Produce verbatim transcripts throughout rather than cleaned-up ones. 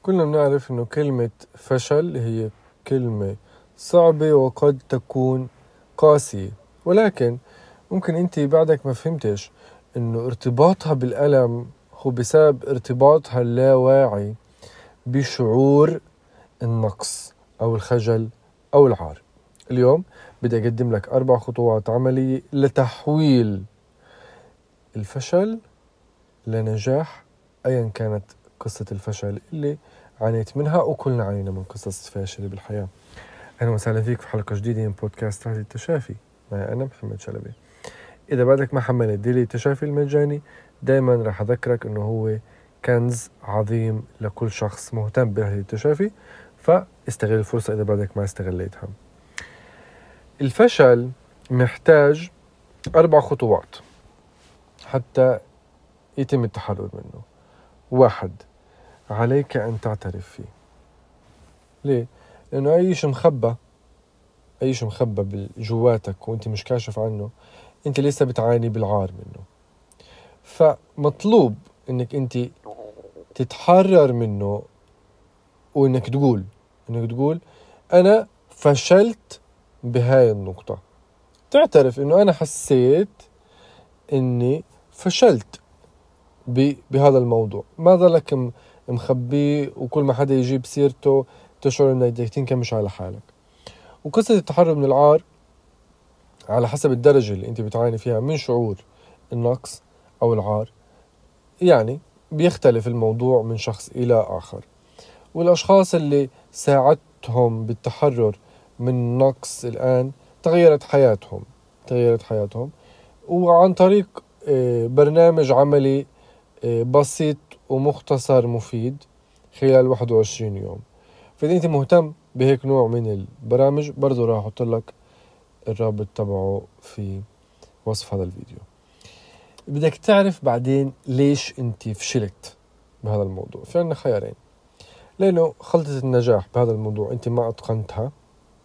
كلنا بنعرف إنه كلمة فشل هي كلمة صعبة وقد تكون قاسية، ولكن ممكن أنت بعدك ما فهمتش إنه ارتباطها بالألم هو بسبب ارتباطها اللاواعي بشعور النقص أو الخجل أو العار. اليوم بدي أقدم لك أربع خطوات عملية لتحويل الفشل لنجاح، أيا كانت قصة الفشل اللي عانيت منها، وكلنا عانينا من قصص فاشلة بالحياة. أهلا وسهلا فيك في حلقة جديدة من بودكاست تحدي التشافي، معي أنا محمد شلبي. إذا بعدك ما حملت ديلي التشافي المجاني، دايما راح أذكرك أنه هو كنز عظيم لكل شخص مهتم بهذه التشافي، فاستغل الفرصة إذا بعدك ما استغليتها. الفشل محتاج أربع خطوات حتى يتم التحرر منه. واحد، عليك أن تعترف فيه. ليه؟ لأنه أي شيء مخبى أي شيء مخبى جواتك وأنت مش كاشف عنه، أنت لسه بتعاني بالعار منه. فمطلوب أنك أنت تتحرر منه، وأنك تقول أنك تقول أنا فشلت بهاي النقطة. تعترف أنه أنا حسيت أني فشلت بهذا الموضوع، ما ظلك مخبيه وكل ما حدا يجيب سيرته تشعر أنك بدك تنكمش على حالك. وقصة التحرر من العار على حسب الدرجة اللي أنت بتعاني فيها من شعور النقص أو العار، يعني بيختلف الموضوع من شخص إلى آخر. والأشخاص اللي ساعدتهم بالتحرر من نقص الآن تغيرت حياتهم تغيرت حياتهم وعن طريق برنامج عملي بسيط ومختصر مفيد خلال واحد وعشرين يوم. فإذا أنت مهتم بهيك نوع من البرامج، برضو راح أحط لك الرابط تبعه في وصف هذا الفيديو. بدك تعرف بعدين ليش أنت فشلت بهذا الموضوع. في عندنا خيارين، لأنه خلطة النجاح بهذا الموضوع أنت ما أتقنتها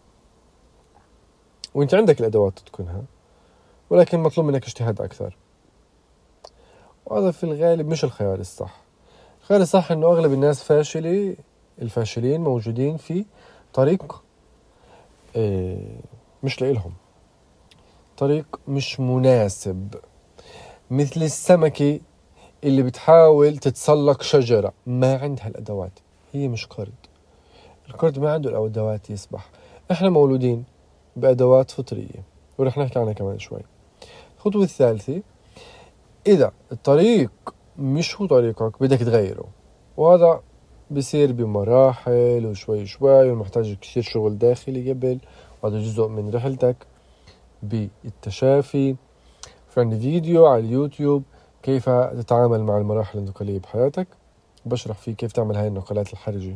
وأنت عندك الأدوات تتقنها، ولكن مطلوب منك اجتهاد أكثر، وهذا في الغالب مش الخيار الصح. الخيار الصح أنه أغلب الناس فاشلة الفاشلين موجودين في طريق إيه مش لإلهم، طريق مش مناسب، مثل السمكة اللي بتحاول تتسلق شجرة ما عندها الأدوات. هي مش قرد، القرد ما عنده الأدوات يسبح. إحنا مولودين بأدوات فطرية ورح نحكي عنها كمان شوي. الخطوة الثالثة، إذا الطريق مش هو طريقك بدك تغيره، وهذا بيصير بمراحل وشوي شوي ومحتاج كثير شغل داخلي قبل، وهذا جزء من رحلتك بالتشافي. في عندي فيديو على اليوتيوب كيف تتعامل مع المراحل الانتقالية بحياتك، بشرح فيه كيف تعمل هاي النقلات الحرجة،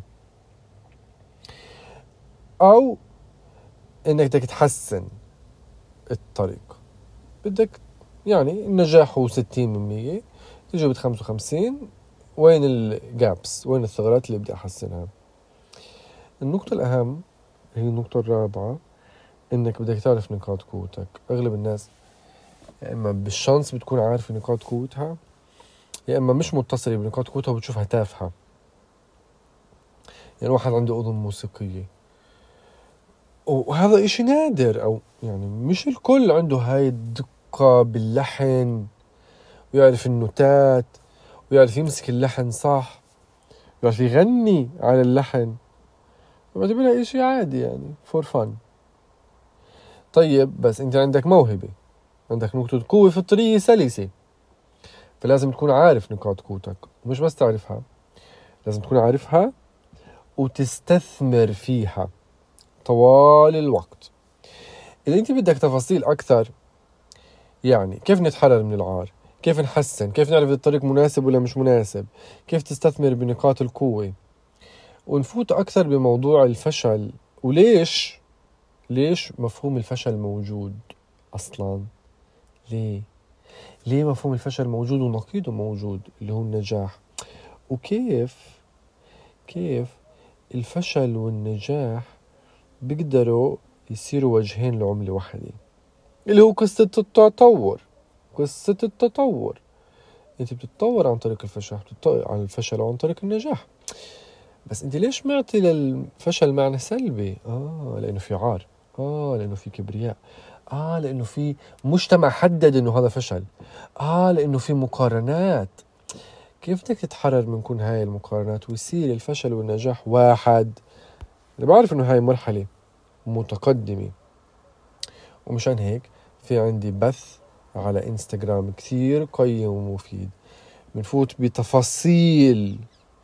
أو إنك بدك تحسن الطريق. بدك يعني النجاح هو ستين بالمية، تجربة خمسة وخمسين، وين الجابس، وين الثغرات اللي بدي أحسنها. النقطة الأهم هي النقطة الرابعة، إنك بدك تعرف نقاط قوتك. أغلب الناس يا إما بالشانس بتكون عارف نقاط قوتها، يا إما مش متصلة بنقاط قوتها وبتشوفها تافهة. يعني واحد عنده أذن موسيقية، وهذا إشي نادر، أو يعني مش الكل عنده هاي الدقة باللحن، ويعرف النوتات، ويعرف يمسك اللحن صح، ويعرف يغني على اللحن، وبعتبرها إشي عادي يعني for fun. طيب بس أنت عندك موهبة، عندك نقطة قوة فطرية سلسة، فلازم تكون عارف نقاط قوتك، مش بس تعرفها، لازم تكون عارفها وتستثمر فيها طوال الوقت. إذا أنت بدك تفاصيل أكثر، يعني كيف نتحرر من العار، كيف نحسن، كيف نعرف الطريق مناسب ولا مش مناسب، كيف تستثمر بنقاط القوة، ونفوت أكثر بموضوع الفشل وليش ليش مفهوم الفشل موجود أصلاً. ليه ليه مفهوم الفشل موجود ونقيضه موجود اللي هو النجاح، وكيف كيف الفشل والنجاح بيقدروا يصيروا وجهين لعملة واحدة، اللي هو قصة التطور. قصة التطور، انت بتتطور عن طريق الفشل، بتتطور عن الفشل وعن طريق النجاح. بس انت ليش معطي للفشل معنى سلبي؟ اه لانه في عار، اه لانه في كبرياء، اه لانه في مجتمع حدد انه هذا فشل، اه لانه في مقارنات. كيف بدك تتحرر من كل هاي المقارنات ويصير الفشل والنجاح واحد؟ انا بعرف انه هاي مرحلة متقدمة، ومشان هيك في عندي بث على انستغرام كثير قيم ومفيد، بنفوت بتفاصيل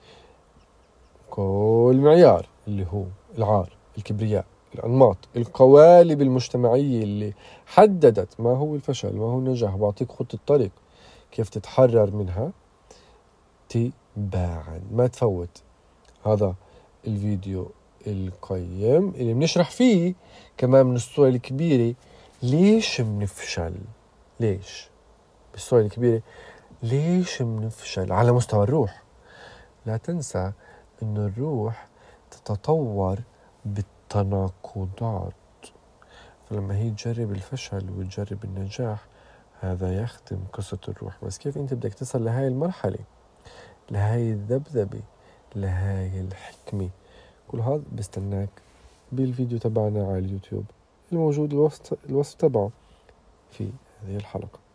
كل معيار اللي هو العار، الكبرياء، الأنماط، القوالب المجتمعية اللي حددت ما هو الفشل ما هو النجاح، بعطيك خط الطريق كيف تتحرر منها تباعا. ما تفوت هذا الفيديو القيم اللي بنشرح فيه كمان من الصورة الكبيرة ليش منفشل، ليش بالصورة الكبيرة ليش منفشل على مستوى الروح. لا تنسى إنه الروح تتطور بالتناقضات، فلما هي تجرب الفشل وتجرب النجاح هذا يختم قصة الروح. بس كيف أنت بدك تصل لهاي المرحلة، لهاي الذبذبة، لهاي الحكمة؟ كل هذا بستناك بالفيديو تبعنا على اليوتيوب الموجود الوصف الوصف تبعه في هذه الحلقة.